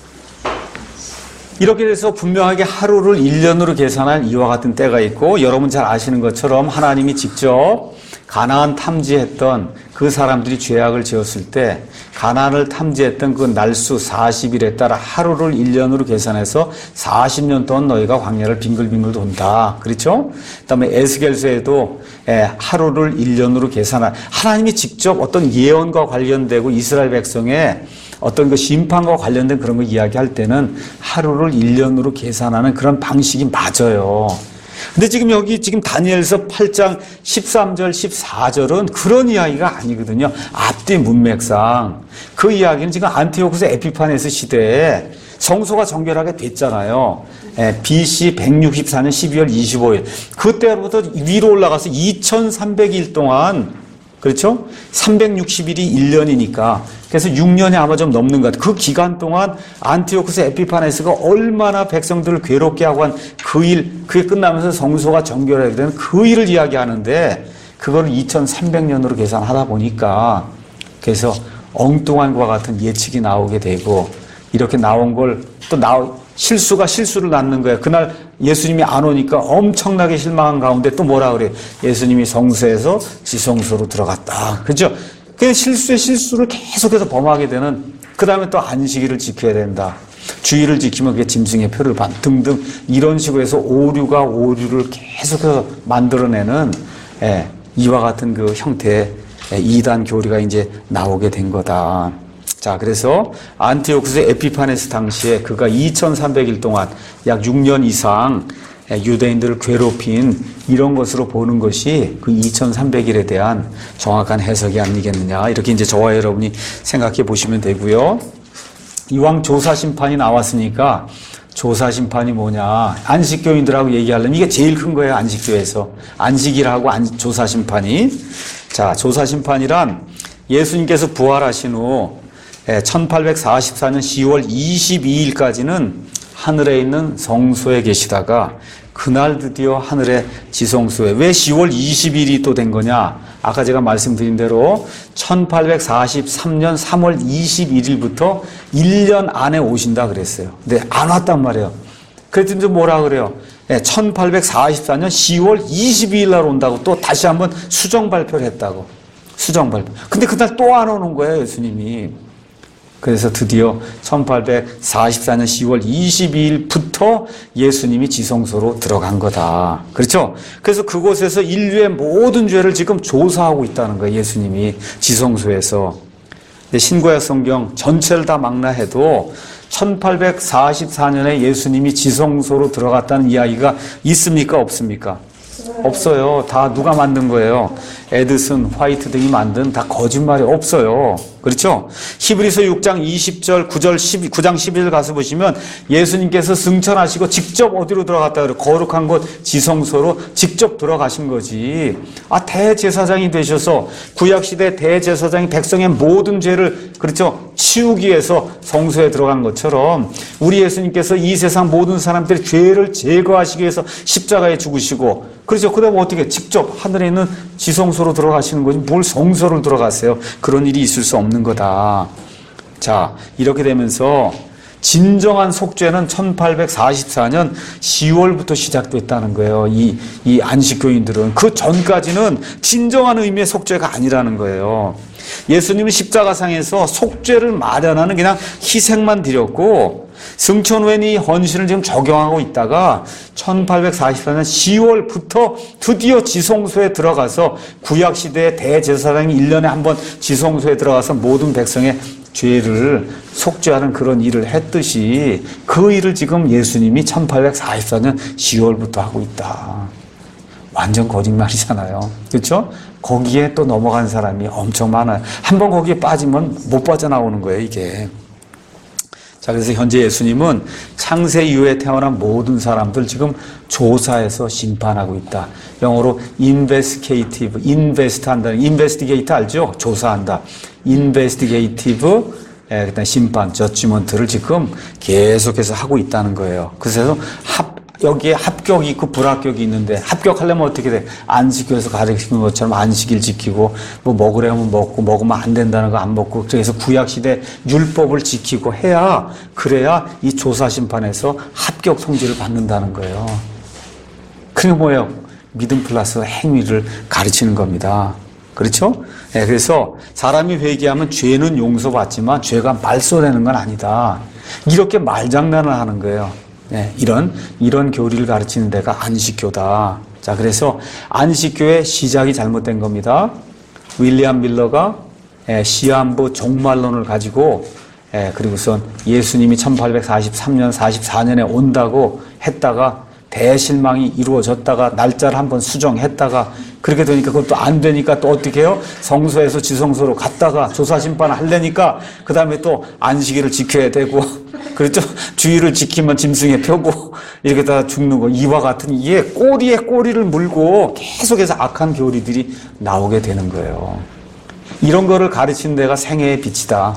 Speaker 1: 이렇게 돼서 분명하게 하루를 일 년으로 계산한 이와 같은 때가 있고 여러분 잘 아시는 것처럼 하나님이 직접 가나안 탐지했던 그 사람들이 죄악을 지었을 때 가나안을 탐지했던 그 날수 사십 일에 따라 하루를 일 년으로 계산해서 사십 년 동안 너희가 광야를 빙글빙글 돈다. 그렇죠? 그다음에 에스겔서에도 하루를 일 년으로 계산한 하나님이 직접 어떤 예언과 관련되고 이스라엘 백성의 어떤 그 심판과 관련된 그런 거 이야기할 때는 하루를 일 년으로 계산하는 그런 방식이 맞아요. 근데 지금 여기 지금 다니엘서 팔 장 십삼 절 십사 절은 그런 이야기가 아니거든요. 앞뒤 문맥상 그 이야기는 지금 안티오쿠스 에피파네스 시대에 성소가 정결하게 됐잖아요. 비씨 백육십사 년 십이월 이십오일 그때로부터 위로 올라가서 이천삼백 일 동안 그렇죠? 삼백육십 일이 일 년이니까 그래서 육 년이 아마 좀 넘는 것 같아요. 그 기간 동안 안티오쿠스 에피파네스가 얼마나 백성들을 괴롭게 하고 한 그 일, 그게 끝나면서 성소가 정결하게 되는 그 일을 이야기하는데 그걸 이천삼백 년으로 계산하다 보니까 그래서 엉뚱한 것과 같은 예측이 나오게 되고 이렇게 나온 걸 또 나오 실수가 실수를 낳는 거예요. 그날 예수님이 안 오니까 엄청나게 실망한 가운데 또 뭐라 그래요? 예수님이 성소에서 지성소로 들어갔다. 그렇죠? 그 실수에 실수를 계속해서 범하게 되는 그 다음에 또 안식일을 지켜야 된다. 주일을 지키면 그게 짐승의 표를 받 등등 이런 식으로 해서 오류가 오류를 계속해서 만들어내는 예, 이와 같은 그 형태의 이단 교리가 이제 나오게 된 거다. 자, 그래서 안티오쿠스 에피파네스 당시에 그가 이천삼백 일 동안 약 육 년 이상 유대인들을 괴롭힌 이런 것으로 보는 것이 그 이천삼백 일에 대한 정확한 해석이 아니겠느냐. 이렇게 이제 저와 여러분이 생각해 보시면 되고요. 이왕 조사 심판이 나왔으니까 조사 심판이 뭐냐. 안식교인들하고 얘기하려면 이게 제일 큰 거예요. 안식교에서. 안식일하고 안, 조사 심판이. 자, 조사 심판이란 예수님께서 부활하신 후 천팔백사십사 년 시월 이십이일까지는 하늘에 있는 성소에 계시다가 그날 드디어 하늘의 지성소에 왜 시월 이십일이 또 된 거냐? 아까 제가 말씀드린 대로 천팔백사십삼 년 삼월 이십일일부터 일 년 안에 오신다 그랬어요. 근데 안 왔단 말이에요. 그랬더니 또 뭐라 그래요? 천팔백사십사 년 시월 이십이일 날 온다고 또 다시 한번 수정 발표를 했다고. 수정 발표. 근데 그날 또 안 오는 거예요, 예수님이. 그래서 드디어 천팔백사십사 년 시월 이십이일부터 예수님이 지성소로 들어간 거다. 그렇죠? 그래서 그곳에서 인류의 모든 죄를 지금 조사하고 있다는 거예요. 예수님이 지성소에서. 근데 신구약 성경 전체를 다 망라해도 천팔백사십사 년에 예수님이 지성소로 들어갔다는 이야기가 있습니까? 없습니까? 없어요. 다 누가 만든 거예요? 에드슨, 화이트 등이 만든 다 거짓말이 없어요. 그렇죠? 히브리서 육 장 이십 절, 구 절, 십이, 구 장 십일 절 가서 보시면 예수님께서 승천하시고 직접 어디로 들어갔다 그래요? 거룩한 곳 지성소로 직접 들어가신 거지. 아, 대제사장이 되셔서 구약시대 대제사장이 백성의 모든 죄를, 그렇죠, 치우기 위해서 성소에 들어간 것처럼 우리 예수님께서 이 세상 모든 사람들의 죄를 제거하시기 위해서 십자가에 죽으시고, 그렇죠, 그 다음에 어떻게 직접 하늘에 있는 지성소로 들어가시는 거지 뭘 성소를 들어가세요? 그런 일이 있을 수 없는 거다. 자, 이렇게 되면서 진정한 속죄는 천팔백사십사 년 시월부터 시작됐다는 거예요. 이, 이 안식교인들은. 그 전까지는 진정한 의미의 속죄가 아니라는 거예요. 예수님은 십자가상에서 속죄를 마련하는 그냥 희생만 드렸고, 승천 후엔 이 헌신을 지금 적용하고 있다가 천팔백사십사 년 시월부터 드디어 지성소에 들어가서 구약시대의 대제사장이 일 년에 한 번 지성소에 들어가서 모든 백성의 죄를 속죄하는 그런 일을 했듯이 그 일을 지금 예수님이 천팔백사십사 년 시월부터 하고 있다. 완전 거짓말이잖아요. 그렇죠? 거기에 또 넘어간 사람이 엄청 많아요. 한번 거기에 빠지면 못 빠져나오는 거예요, 이게. 자, 그래서 현재 예수님은 창세 이후에 태어난 모든 사람들 지금 조사해서 심판하고 있다. 영어로 investigative, invest 한다는, investigate 알죠? 조사한다. investigative, 예, 그다음 심판, judgment를 지금 계속해서 하고 있다는 거예요. 그래서 합, 여기에 합격이 있고 불합격이 있는데, 합격하려면 어떻게 돼? 안식교에서 가르치는 것처럼 안식일 지키고, 뭐 먹으려면 먹고, 먹으면 안 된다는 거 안 먹고, 그래서 구약시대 율법을 지키고 해야, 그래야 이 조사심판에서 합격 성질을 받는다는 거예요. 그게 뭐예요? 믿음 플러스 행위를 가르치는 겁니다. 그렇죠? 네, 그래서 사람이 회개하면 죄는 용서받지만 죄가 말소되는 건 아니다. 이렇게 말장난을 하는 거예요. 네, 이런, 이런 교리를 가르치는 데가 안식교다. 자, 그래서 안식교의 시작이 잘못된 겁니다. 윌리엄 밀러가 예, 시한부 종말론을 가지고, 예, 그리고선 예수님이 천팔백사십삼 년, 사십사 년에 온다고 했다가 대실망이 이루어졌다가 날짜를 한번 수정했다가 그렇게 되니까 그것도 안 되니까 또 어떻게 해요? 성소에서 지성소로 갔다가 조사심판을 하려니까 그 다음에 또 안식일을 지켜야 되고, 그렇죠? 주의를 지키면 짐승에 펴고 이렇게 다 죽는 거. 이와 같은 이게 꼬리에 꼬리를 물고 계속해서 악한 교리들이 나오게 되는 거예요. 이런 거를 가르치는 데가 생애의 빛이다.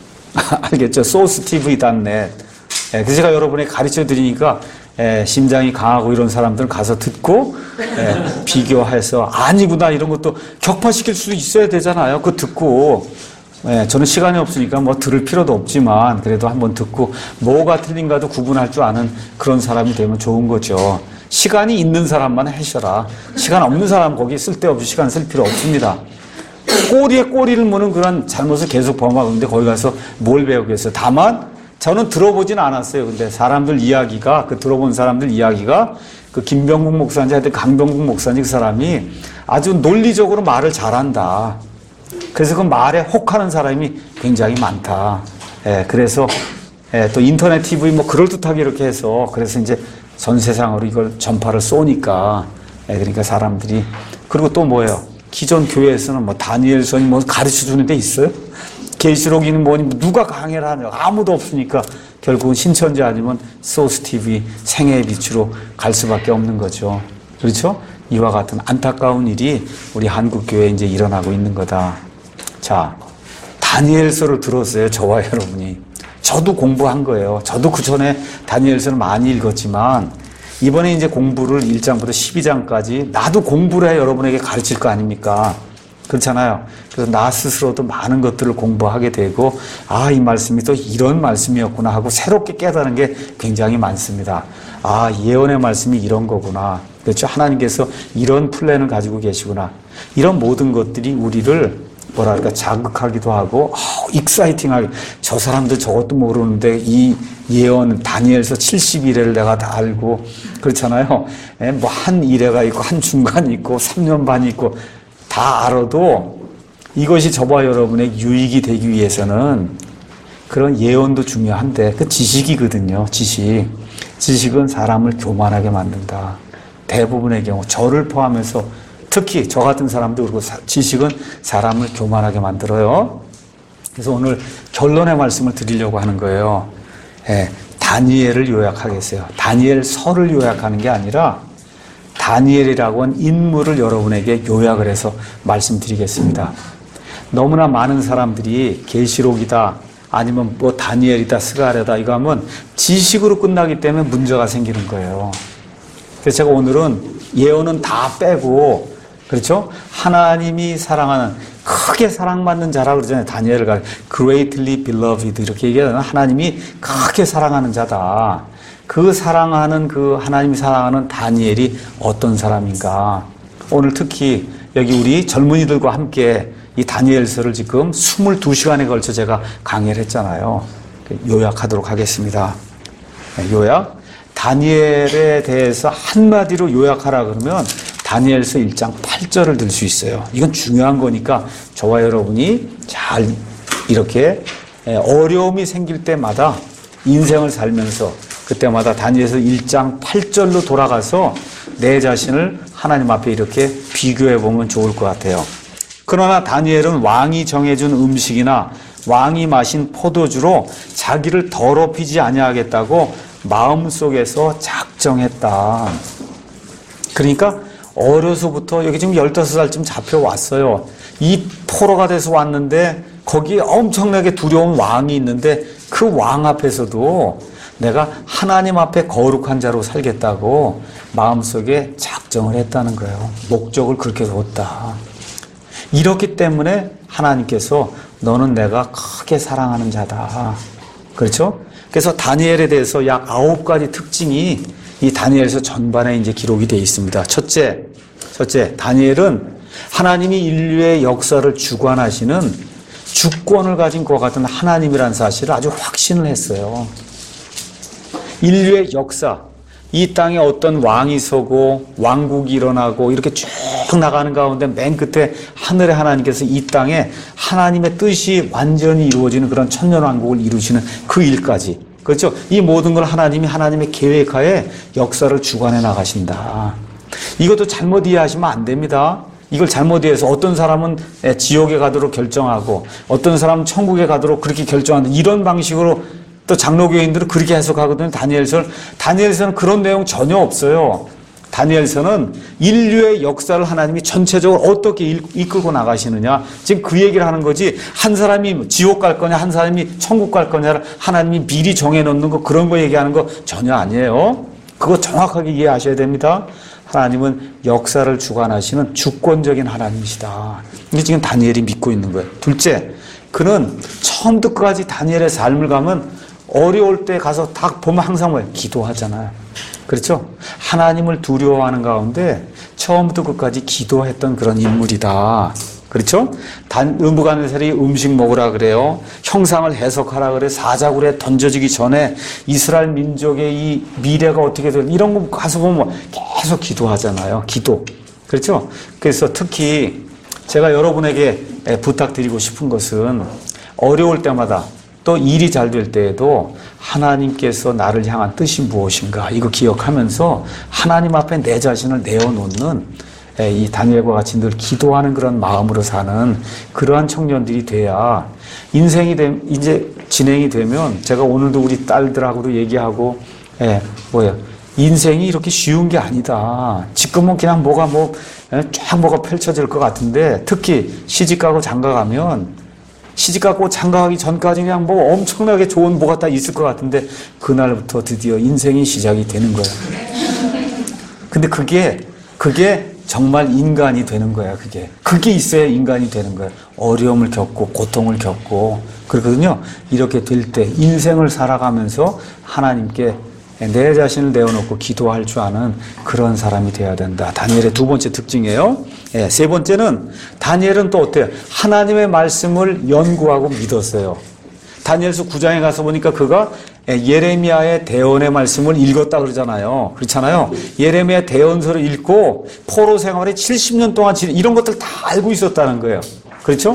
Speaker 1: 알겠죠? 소스티브이 닷넷. 예, 그래서 제가 여러분에게 가르쳐 드리니까 예, 심장이 강하고 이런 사람들은 가서 듣고 예, 비교해서 아니구나 이런 것도 격파시킬 수 있어야 되잖아요. 그거 듣고 예, 저는 시간이 없으니까 뭐 들을 필요도 없지만 그래도 한번 듣고 뭐가 틀린가도 구분할 줄 아는 그런 사람이 되면 좋은 거죠. 시간이 있는 사람만 하셔라. 시간 없는 사람 거기 쓸데없이 시간 쓸 필요 없습니다. 꼬리에 꼬리를 무는 그런 잘못을 계속 범하는데 거기 가서 뭘 배우겠어요. 다만 저는 들어보진 않았어요. 근데 사람들 이야기가, 그 들어본 사람들 이야기가 그 김병국 목사인지 하여튼 강병국 목사인지 그 사람이 아주 논리적으로 말을 잘한다. 그래서 그 말에 혹하는 사람이 굉장히 많다. 예, 그래서 예, 또 인터넷 티비 뭐 그럴듯하게 이렇게 해서 그래서 이제 전 세상으로 이걸 전파를 쏘니까 예, 그러니까 사람들이 그리고 또 뭐예요? 기존 교회에서는 뭐 다니엘서니 뭐 가르쳐 주는 데 있어요? 계시록이는 뭐니 누가 강해를 하냐 아무도 없으니까 결국은 신천지 아니면 소스티비 생애의 빛으로 갈 수밖에 없는 거죠. 그렇죠? 이와 같은 안타까운 일이 우리 한국 교회에 이제 일어나고 있는 거다. 자, 다니엘서를 들었어요. 저와 여러분이. 저도 공부한 거예요. 저도 그 전에 다니엘서를 많이 읽었지만 이번에 이제 공부를 일 장부터 십이 장까지 나도 공부를 해 여러분에게 가르칠 거 아닙니까? 그렇잖아요. 그래서 나 스스로도 많은 것들을 공부하게 되고 아, 이 말씀이 또 이런 말씀이었구나 하고 새롭게 깨달은 게 굉장히 많습니다. 아, 예언의 말씀이 이런 거구나. 그렇죠. 하나님께서 이런 플랜을 가지고 계시구나. 이런 모든 것들이 우리를 뭐랄까 자극하기도 하고 어, 익사이팅하게 저 사람들 저것도 모르는데 이 예언 다니엘서 칠십일 회를 내가 다 알고 그렇잖아요. 예, 뭐 한 일 회가 있고 한 중간이 있고 삼 년 반이 있고 다 알아도 이것이 저와 여러분의 유익이 되기 위해서는 그런 예언도 중요한데 그 지식이거든요. 지식. 지식은 사람을 교만하게 만든다. 대부분의 경우 저를 포함해서 특히 저 같은 사람도 그리고 지식은 사람을 교만하게 만들어요. 그래서 오늘 결론의 말씀을 드리려고 하는 거예요. 예, 다니엘을 요약하겠어요. 다니엘서를 요약하는 게 아니라 다니엘이라고 하는 인물을 여러분에게 요약을 해서 말씀드리겠습니다. 너무나 많은 사람들이 계시록이다 아니면 뭐 다니엘이다 스가랴다 이거 하면 지식으로 끝나기 때문에 문제가 생기는 거예요. 그래서 제가 오늘은 예언은 다 빼고 그렇죠? 하나님이 사랑하는 크게 사랑받는 자라 그러잖아요. 다니엘을 가르쳐 greatly beloved 이렇게 얘기하는 하나님이 크게 사랑하는 자다. 그 사랑하는 그 하나님이 사랑하는 다니엘이 어떤 사람인가? 오늘 특히 여기 우리 젊은이들과 함께 이 다니엘서를 지금 이십이 시간에 걸쳐 제가 강의를 했잖아요. 요약하도록 하겠습니다. 요약. 다니엘에 대해서 한마디로 요약하라 그러면 다니엘서 일 장 팔 절을 들 수 있어요. 이건 중요한 거니까 저와 여러분이 잘 이렇게 어려움이 생길 때마다 인생을 살면서 그때마다 다니엘서 일 장 팔 절로 돌아가서 내 자신을 하나님 앞에 이렇게 비교해 보면 좋을 것 같아요. 그러나 다니엘은 왕이 정해준 음식이나 왕이 마신 포도주로 자기를 더럽히지 아니하겠다고 마음속에서 작정했다. 그러니까 어려서부터 여기 지금 열다섯 살쯤 잡혀왔어요. 이 포로가 돼서 왔는데 거기에 엄청나게 두려운 왕이 있는데 그 왕 앞에서도 내가 하나님 앞에 거룩한 자로 살겠다고 마음속에 작정을 했다는 거예요. 목적을 그렇게 뒀다. 이렇기 때문에 하나님께서 너는 내가 크게 사랑하는 자다. 그렇죠? 그래서 다니엘에 대해서 약 아홉 가지 특징이 이 다니엘서 전반에 이제 기록이 되어 있습니다. 첫째, 첫째, 다니엘은 하나님이 인류의 역사를 주관하시는 주권을 가진 것 같은 하나님이라는 사실을 아주 확신을 했어요. 인류의 역사, 이 땅에 어떤 왕이 서고 왕국이 일어나고 이렇게 쭉 나가는 가운데 맨 끝에 하늘의 하나님께서 이 땅에 하나님의 뜻이 완전히 이루어지는 그런 천년왕국을 이루시는 그 일까지, 그렇죠? 이 모든 걸 하나님이 하나님의 계획하에 역사를 주관해 나가신다. 이것도 잘못 이해하시면 안 됩니다. 이걸 잘못 이해해서 어떤 사람은 지옥에 가도록 결정하고 어떤 사람은 천국에 가도록 그렇게 결정하는 이런 방식으로 또 장로교인들은 그렇게 해석하거든요. 다니엘서를. 다니엘서는 그런 내용 전혀 없어요. 다니엘서는 인류의 역사를 하나님이 전체적으로 어떻게 이끌고 나가시느냐, 지금 그 얘기를 하는 거지, 한 사람이 지옥 갈 거냐 한 사람이 천국 갈 거냐를 하나님이 미리 정해놓는 거, 그런 거 얘기하는 거 전혀 아니에요. 그거 정확하게 이해하셔야 됩니다. 하나님은 역사를 주관하시는 주권적인 하나님이시다. 이게 지금 다니엘이 믿고 있는 거예요. 둘째, 그는 처음부터 끝까지 다니엘의 삶을 가면 어려울 때 가서 딱 보면 항상 뭐예요? 기도하잖아요. 그렇죠? 하나님을 두려워하는 가운데 처음부터 끝까지 기도했던 그런 인물이다. 그렇죠? 단, 느부갓네살이 음식 먹으라 그래요. 형상을 해석하라 그래. 사자굴에 던져지기 전에 이스라엘 민족의 이 미래가 어떻게 될, 이런 거 가서 보면 계속 기도하잖아요. 기도. 그렇죠? 그래서 특히 제가 여러분에게 부탁드리고 싶은 것은 어려울 때마다 또 일이 잘 될 때에도 하나님께서 나를 향한 뜻이 무엇인가 이거 기억하면서 하나님 앞에 내 자신을 내어놓는 이 다니엘과 같이 늘 기도하는 그런 마음으로 사는 그러한 청년들이 돼야 인생이 되, 이제 진행이 되면, 제가 오늘도 우리 딸들하고도 얘기하고, 예, 뭐야, 인생이 이렇게 쉬운 게 아니다. 지금은 그냥 뭐가 뭐, 쫙 뭐가 펼쳐질 것 같은데, 특히 시집가고 장가가면 시집가고 장가가기 전까지 그냥 뭐 엄청나게 좋은 뭐가 다 있을 것 같은데 그날부터 드디어 인생이 시작이 되는 거예요. 근데 그게 그게 정말 인간이 되는 거야. 그게 그게 있어야 인간이 되는 거야. 어려움을 겪고 고통을 겪고 그렇거든요. 이렇게 될 때 인생을 살아가면서 하나님께 내 자신을 내어놓고 기도할 줄 아는 그런 사람이 되어야 된다. 다니엘의 두 번째 특징이에요. 예, 세 번째는 다니엘은 또 어때요? 하나님의 말씀을 연구하고 믿었어요. 다니엘서 구 장에 가서 보니까 그가 예레미야의 대언의 말씀을 읽었다 그러잖아요. 그렇잖아요. 예레미야 대언서를 읽고 포로 생활에 칠십 년 동안 이런 것들 다 알고 있었다는 거예요. 그렇죠?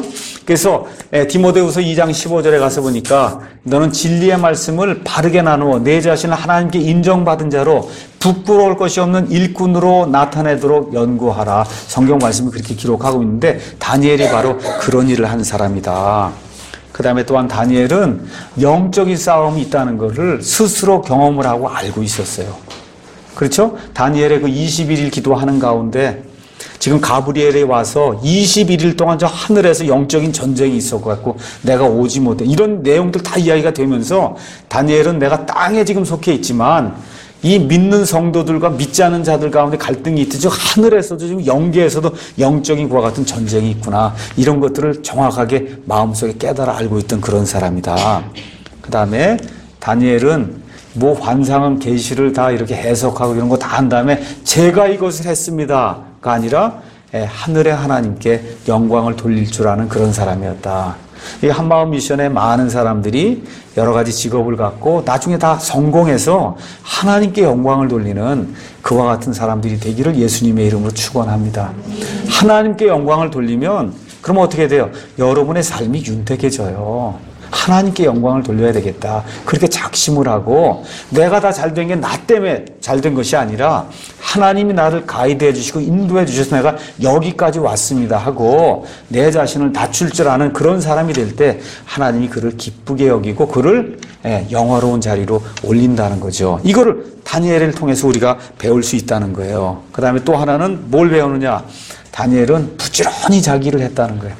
Speaker 1: 그래서 디모데후서 이 장 십오 절에 가서 보니까 너는 진리의 말씀을 바르게 나누어 내 자신을 하나님께 인정받은 자로 부끄러울 것이 없는 일꾼으로 나타내도록 연구하라. 성경 말씀이 그렇게 기록하고 있는데 다니엘이 바로 그런 일을 한 사람이다. 그 다음에 또한 다니엘은 영적인 싸움이 있다는 것을 스스로 경험을 하고 알고 있었어요. 그렇죠? 다니엘의 그 이십일 일 기도하는 가운데 지금 가브리엘이 와서 이십일 일 동안 저 하늘에서 영적인 전쟁이 있었고 내가 오지 못해. 이런 내용들 다 이야기가 되면서 다니엘은 내가 땅에 지금 속해 있지만 이 믿는 성도들과 믿지 않은 자들 가운데 갈등이 있듯이 하늘에서도 지금 영계에서도 영적인 그와 같은 전쟁이 있구나. 이런 것들을 정확하게 마음속에 깨달아 알고 있던 그런 사람이다. 그 다음에 다니엘은 뭐 환상은 계시를 다 이렇게 해석하고 이런 거 다 한 다음에 제가 이것을 했습니다가 아니라 하늘의 하나님께 영광을 돌릴 줄 아는 그런 사람이었다. 이 한마음 미션에 많은 사람들이 여러 가지 직업을 갖고 나중에 다 성공해서 하나님께 영광을 돌리는 그와 같은 사람들이 되기를 예수님의 이름으로 축원합니다. 하나님께 영광을 돌리면 그러면 어떻게 돼요? 여러분의 삶이 윤택해져요. 하나님께 영광을 돌려야 되겠다. 그렇게 작심을 하고 내가 다 잘된 게 나 때문에 잘된 것이 아니라 하나님이 나를 가이드해 주시고 인도해 주셔서 내가 여기까지 왔습니다 하고 내 자신을 낮출 줄 아는 그런 사람이 될 때 하나님이 그를 기쁘게 여기고 그를 영화로운 자리로 올린다는 거죠. 이거를 다니엘을 통해서 우리가 배울 수 있다는 거예요. 그 다음에 또 하나는 뭘 배우느냐? 다니엘은 부지런히 자기를 했다는 거예요.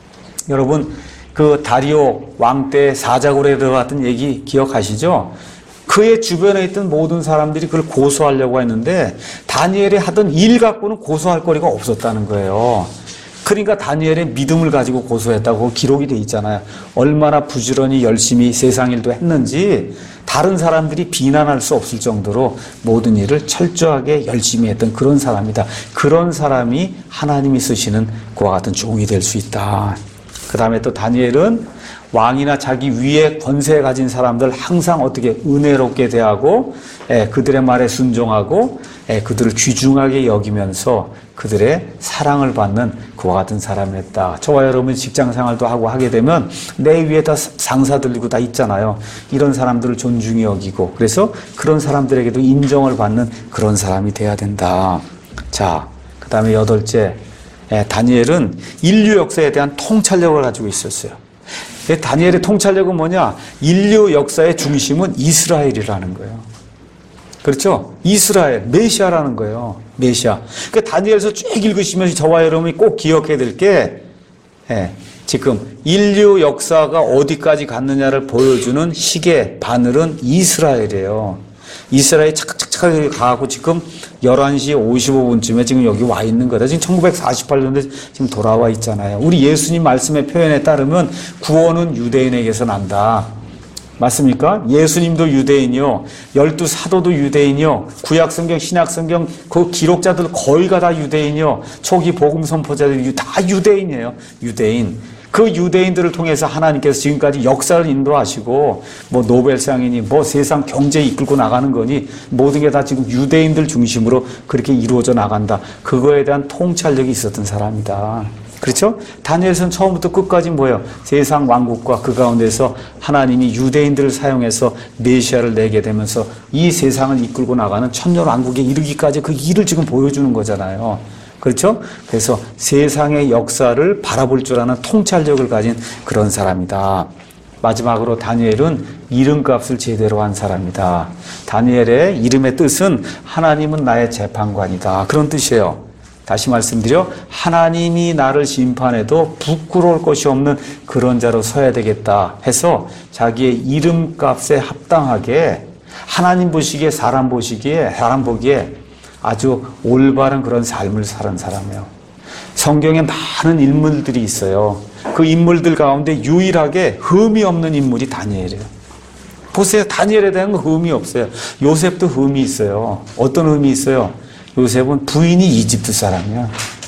Speaker 1: 여러분 그 다리오 왕 때 사자굴에 들어갔던 얘기 기억하시죠? 그의 주변에 있던 모든 사람들이 그걸 고소하려고 했는데 다니엘이 하던 일 갖고는 고소할 거리가 없었다는 거예요. 그러니까 다니엘의 믿음을 가지고 고소했다고 기록이 돼 있잖아요. 얼마나 부지런히 열심히 세상 일도 했는지 다른 사람들이 비난할 수 없을 정도로 모든 일을 철저하게 열심히 했던 그런 사람이다. 그런 사람이 하나님이 쓰시는 그와 같은 종이 될 수 있다. 그 다음에 또 다니엘은 왕이나 자기 위에 권세 가진 사람들 항상 어떻게 은혜롭게 대하고 예, 그들의 말에 순종하고 예, 그들을 귀중하게 여기면서 그들의 사랑을 받는 그와 같은 사람이었다. 저와 여러분 직장 생활도 하고 하게 되면 내 위에 다 상사들이고 다 있잖아요. 이런 사람들을 존중히 여기고 그래서 그런 사람들에게도 인정을 받는 그런 사람이 돼야 된다. 자, 그 다음에 여덟째. 예, 다니엘은 인류 역사에 대한 통찰력을 가지고 있었어요. 예, 다니엘의 통찰력은 뭐냐? 인류 역사의 중심은 이스라엘이라는 거예요. 그렇죠? 이스라엘, 메시아라는 거예요. 메시아. 그러니까 다니엘서 쭉 읽으시면서 저와 여러분이 꼭 기억해야 될 게 예, 지금 인류 역사가 어디까지 갔느냐를 보여주는 시계, 바늘은 이스라엘이에요. 이스라엘이 착착착하게 가고 지금 열한 시 오십오 분쯤에 지금 여기 와 있는 거다. 지금 천구백사십팔 년도에 지금 돌아와 있잖아요. 우리 예수님 말씀의 표현에 따르면 구원은 유대인에게서 난다. 맞습니까? 예수님도 유대인이요. 열두 사도도 유대인이요. 구약성경, 신약성경 그 기록자들 거의가 다 유대인이요. 초기 복음 선포자들이 다 유대인이에요. 유대인. 그 유대인들을 통해서 하나님께서 지금까지 역사를 인도하시고 뭐 노벨상이니 뭐 세상 경제 이끌고 나가는 거니 모든 게 다 지금 유대인들 중심으로 그렇게 이루어져 나간다. 그거에 대한 통찰력이 있었던 사람이다. 그렇죠? 다니엘서는 처음부터 끝까지 뭐예요? 세상 왕국과 그 가운데서 하나님이 유대인들을 사용해서 메시아를 내게 되면서 이 세상을 이끌고 나가는 천년 왕국에 이르기까지 그 일을 지금 보여주는 거잖아요. 그렇죠? 그래서 세상의 역사를 바라볼 줄 아는 통찰력을 가진 그런 사람이다. 마지막으로 다니엘은 이름값을 제대로 한 사람이다. 다니엘의 이름의 뜻은 하나님은 나의 재판관이다. 그런 뜻이에요. 다시 말씀드려 하나님이 나를 심판해도 부끄러울 것이 없는 그런 자로 서야 되겠다 해서 자기의 이름값에 합당하게 하나님 보시기에 사람 보시기에 사람 보기에 아주 올바른 그런 삶을 사는 사람이에요. 성경에 많은 인물들이 있어요. 그 인물들 가운데 유일하게 흠이 없는 인물이 다니엘이에요. 보세요. 다니엘에 대한 흠이 없어요. 요셉도 흠이 있어요. 어떤 흠이 있어요? 요셉은 부인이 이집트 사람이야.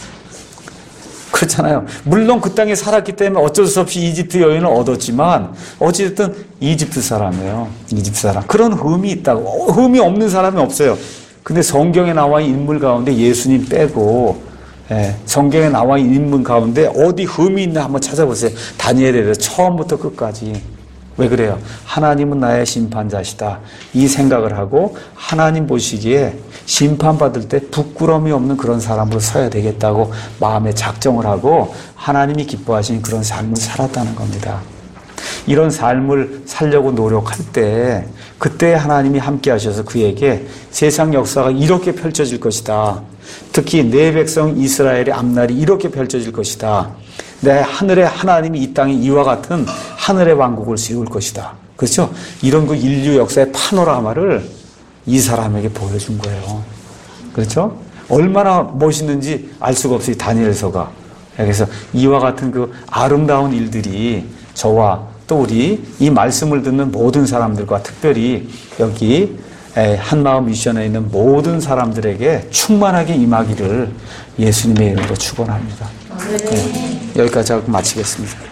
Speaker 1: 그렇잖아요. 물론 그 땅에 살았기 때문에 어쩔 수 없이 이집트 여인을 얻었지만 어쨌든 이집트 사람이에요. 이집트 사람. 그런 흠이 있다고. 흠이 없는 사람이 없어요. 근데 성경에 나와 있는 인물 가운데 예수님 빼고 예, 성경에 나와 있는 인물 가운데 어디 흠이 있나 한번 찾아보세요. 다니엘에서 처음부터 끝까지. 왜 그래요? 하나님은 나의 심판자시다. 이 생각을 하고 하나님 보시기에 심판받을 때 부끄러움이 없는 그런 사람으로 서야 되겠다고 마음에 작정을 하고 하나님이 기뻐하시는 그런 삶을 살았다는 겁니다. 이런 삶을 살려고 노력할 때 그때 하나님이 함께 하셔서 그에게 세상 역사가 이렇게 펼쳐질 것이다. 특히 내 백성 이스라엘의 앞날이 이렇게 펼쳐질 것이다. 내 하늘의 하나님이 이 땅에 이와 같은 하늘의 왕국을 세울 것이다. 그렇죠? 이런 그 인류 역사의 파노라마를 이 사람에게 보여준 거예요. 그렇죠? 얼마나 멋있는지 알 수가 없어요. 다니엘서가. 그래서 이와 같은 그 아름다운 일들이 저와 또 우리 이 말씀을 듣는 모든 사람들과 특별히 여기 한마음 미션에 있는 모든 사람들에게 충만하게 임하기를 예수님의 이름으로 축원합니다. 네, 여기까지 하고 마치겠습니다.